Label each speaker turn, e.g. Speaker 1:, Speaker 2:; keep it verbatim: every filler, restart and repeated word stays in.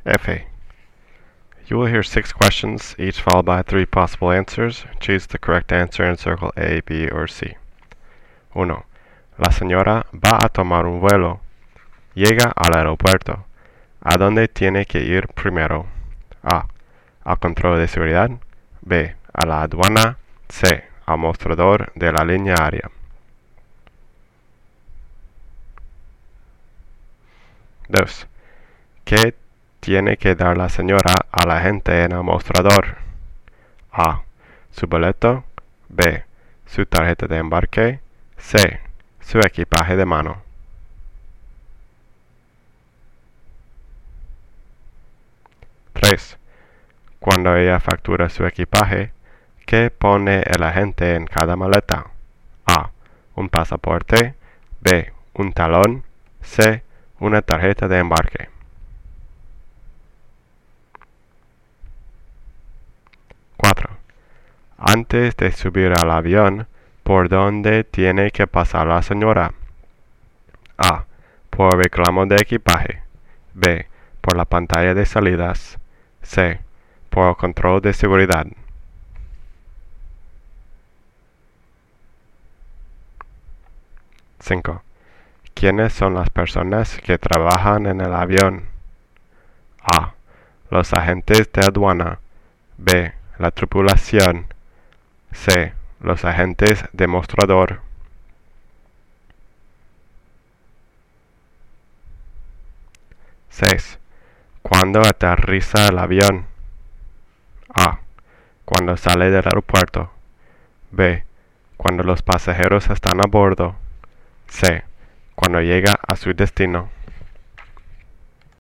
Speaker 1: F. You will hear six questions, each followed by three possible answers. Choose the correct answer and circle A, B, or C. uno. La señora va a tomar un vuelo. Llega al aeropuerto. ¿A dónde tiene que ir primero? A. Al control de seguridad. B. A la aduana. C. Al mostrador de la línea aérea. dos. ¿Qué tiene que dar la señora a la gente en el mostrador? A. Su boleto. B. Su tarjeta de embarque. C. Su equipaje de mano. tres. Cuando ella factura su equipaje, ¿qué pone el agente en cada maleta? A. Un pasaporte. B. Un talón. C. Una tarjeta de embarque. cuatro. Antes de subir al avión, ¿por dónde tiene que pasar la señora? A. Por reclamo de equipaje. B. Por la pantalla de salidas. C. Por el control de seguridad. cinco. ¿Quiénes son las personas que trabajan en el avión? A. Los agentes de aduana. B. La tripulación. C. Los agentes de mostrador. seis. ¿Cuándo aterriza el avión? A. Cuando sale del aeropuerto. B. Cuando los pasajeros están a bordo. C. Cuando llega a su destino.